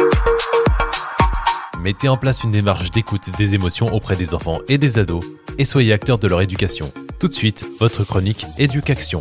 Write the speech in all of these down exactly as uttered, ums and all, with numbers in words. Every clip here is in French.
Mettez en place une démarche d'écoute des émotions auprès des enfants et des ados et soyez acteurs de leur éducation. Tout de suite, votre chronique Éducation.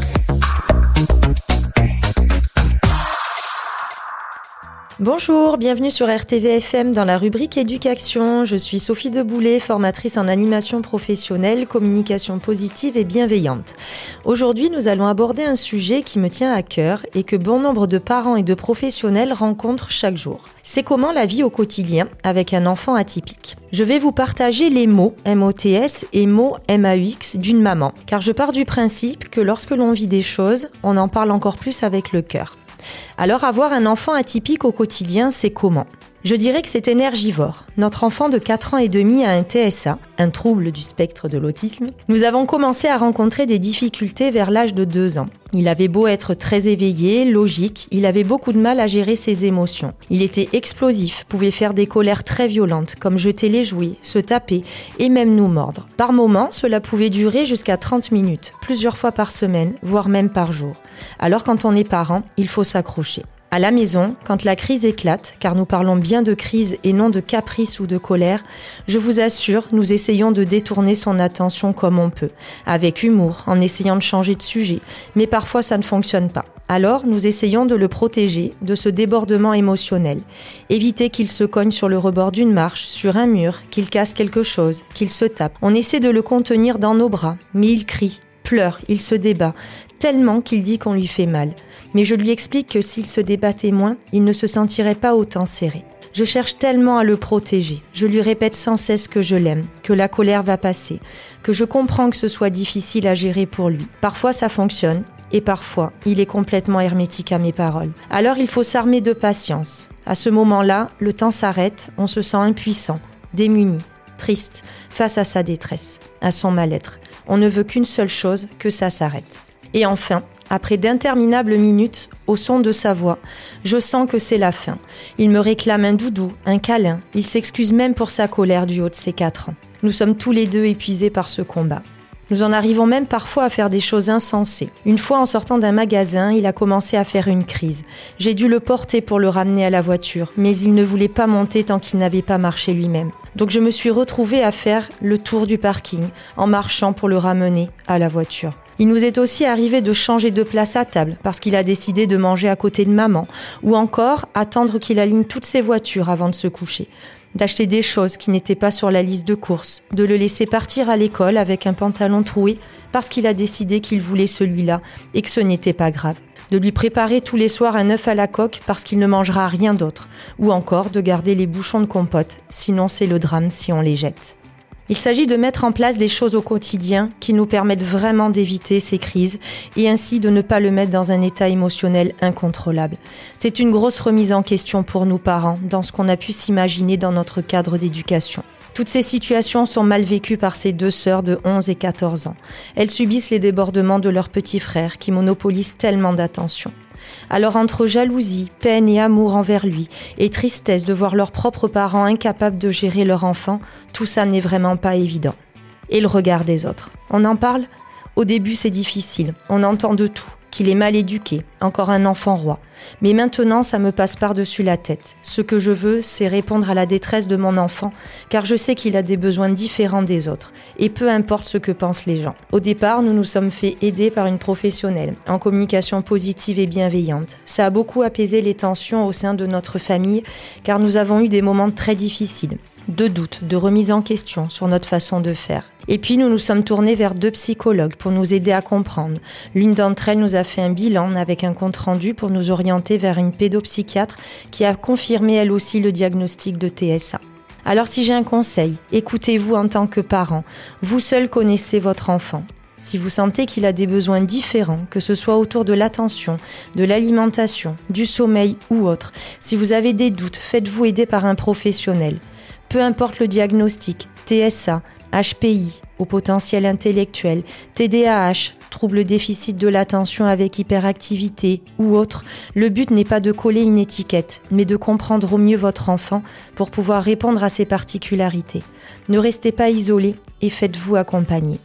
Bonjour, bienvenue sur R T V F M dans la rubrique Éducation. Je suis Sophie Deboulet, formatrice en animation professionnelle, communication positive et bienveillante. Aujourd'hui, nous allons aborder un sujet qui me tient à cœur et que bon nombre de parents et de professionnels rencontrent chaque jour. C'est comment la vie au quotidien avec un enfant atypique. Je vais vous partager les mots M O T S et mots M A U X d'une maman, car je pars du principe que lorsque l'on vit des choses, on en parle encore plus avec le cœur. Alors avoir un enfant atypique au quotidien, c'est comment ? Je dirais que c'est énergivore. Notre enfant de quatre ans et demi a un T S A, un trouble du spectre de l'autisme. Nous avons commencé à rencontrer des difficultés vers l'âge de deux ans. Il avait beau être très éveillé, logique, il avait beaucoup de mal à gérer ses émotions. Il était explosif, pouvait faire des colères très violentes, comme jeter les jouets, se taper et même nous mordre. Par moments, cela pouvait durer jusqu'à trente minutes, plusieurs fois par semaine, voire même par jour. Alors quand on est parent, il faut s'accrocher. À la maison, quand la crise éclate, car nous parlons bien de crise et non de caprice ou de colère, je vous assure, nous essayons de détourner son attention comme on peut, avec humour, en essayant de changer de sujet, mais parfois ça ne fonctionne pas. Alors, nous essayons de le protéger de ce débordement émotionnel. Éviter qu'il se cogne sur le rebord d'une marche, sur un mur, qu'il casse quelque chose, qu'il se tape. On essaie de le contenir dans nos bras, mais il crie, pleure, il se débat, tellement qu'il dit qu'on lui fait mal. Mais je lui explique que s'il se débattait moins, il ne se sentirait pas autant serré. Je cherche tellement à le protéger. Je lui répète sans cesse que je l'aime, que la colère va passer, que je comprends que ce soit difficile à gérer pour lui. Parfois ça fonctionne, et parfois il est complètement hermétique à mes paroles. Alors il faut s'armer de patience. À ce moment-là, le temps s'arrête, on se sent impuissant, démuni, triste, face à sa détresse, à son mal-être. On ne veut qu'une seule chose, que ça s'arrête. Et enfin, après d'interminables minutes, au son de sa voix, je sens que c'est la fin. Il me réclame un doudou, un câlin. Il s'excuse même pour sa colère du haut de ses quatre ans. Nous sommes tous les deux épuisés par ce combat. Nous en arrivons même parfois à faire des choses insensées. Une fois, en sortant d'un magasin, il a commencé à faire une crise. J'ai dû le porter pour le ramener à la voiture, mais il ne voulait pas monter tant qu'il n'avait pas marché lui-même. Donc je me suis retrouvée à faire le tour du parking, en marchant pour le ramener à la voiture. Il nous est aussi arrivé de changer de place à table parce qu'il a décidé de manger à côté de maman, ou encore attendre qu'il aligne toutes ses voitures avant de se coucher, d'acheter des choses qui n'étaient pas sur la liste de courses, de le laisser partir à l'école avec un pantalon troué parce qu'il a décidé qu'il voulait celui-là et que ce n'était pas grave, de lui préparer tous les soirs un œuf à la coque parce qu'il ne mangera rien d'autre, ou encore de garder les bouchons de compote, sinon c'est le drame si on les jette. Il s'agit de mettre en place des choses au quotidien qui nous permettent vraiment d'éviter ces crises et ainsi de ne pas le mettre dans un état émotionnel incontrôlable. C'est une grosse remise en question pour nous parents dans ce qu'on a pu s'imaginer dans notre cadre d'éducation. Toutes ces situations sont mal vécues par ces deux sœurs de onze et quatorze ans. Elles subissent les débordements de leurs petits frères qui monopolisent tellement d'attention. Alors entre jalousie, peine et amour envers lui, et tristesse de voir leurs propres parents incapables de gérer leur enfant, tout ça n'est vraiment pas évident. Et le regard des autres. On en parle ? Au début c'est difficile, on entend de tout, qu'il est mal éduqué, encore un enfant roi. Mais maintenant ça me passe par-dessus la tête. Ce que je veux, c'est répondre à la détresse de mon enfant, car je sais qu'il a des besoins différents des autres, et peu importe ce que pensent les gens. Au départ, nous nous sommes fait aider par une professionnelle, en communication positive et bienveillante. Ça a beaucoup apaisé les tensions au sein de notre famille, car nous avons eu des moments très difficiles. De doutes, de remise en question sur notre façon de faire. Et puis nous nous sommes tournés vers deux psychologues pour nous aider à comprendre. L'une d'entre elles nous a fait un bilan avec un compte-rendu pour nous orienter vers une pédopsychiatre qui a confirmé elle aussi le diagnostic de T S A. Alors si j'ai un conseil, écoutez-vous en tant que parent. Vous seul connaissez votre enfant. Si vous sentez qu'il a des besoins différents, que ce soit autour de l'attention, de l'alimentation, du sommeil ou autre, si vous avez des doutes, faites-vous aider par un professionnel. Peu importe le diagnostic, T S A, H P I, au potentiel intellectuel, T D A H, trouble déficit de l'attention avec hyperactivité ou autre, le but n'est pas de coller une étiquette, mais de comprendre au mieux votre enfant pour pouvoir répondre à ses particularités. Ne restez pas isolés et faites-vous accompagner.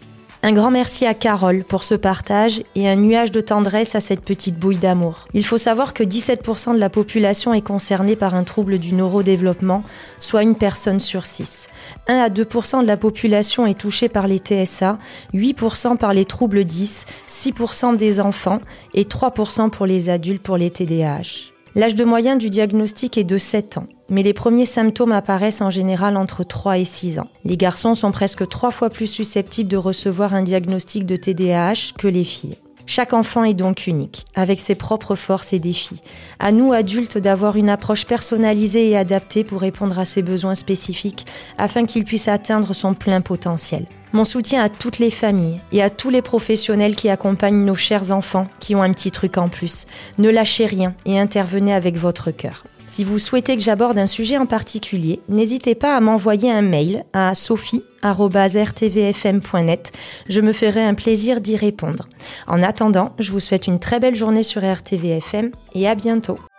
Un grand merci à Carole pour ce partage et un nuage de tendresse à cette petite bouille d'amour. Il faut savoir que dix-sept pour cent de la population est concernée par un trouble du neurodéveloppement, soit une personne sur six. un à deux pour cent de la population est touchée par les T S A, huit pour cent par les troubles dys, six pour cent des enfants et trois pour cent pour les adultes pour les T D A H. L'âge de moyen du diagnostic est de sept ans, mais les premiers symptômes apparaissent en général entre trois et six ans. Les garçons sont presque trois fois plus susceptibles de recevoir un diagnostic de T D A H que les filles. Chaque enfant est donc unique, avec ses propres forces et défis. À nous, adultes, d'avoir une approche personnalisée et adaptée pour répondre à ses besoins spécifiques afin qu'il puisse atteindre son plein potentiel. Mon soutien à toutes les familles et à tous les professionnels qui accompagnent nos chers enfants qui ont un petit truc en plus. Ne lâchez rien et intervenez avec votre cœur. Si vous souhaitez que j'aborde un sujet en particulier, n'hésitez pas à m'envoyer un mail à sophie arobase r t v f m point net. Je me ferai un plaisir d'y répondre. En attendant, je vous souhaite une très belle journée sur R T V F M et à bientôt.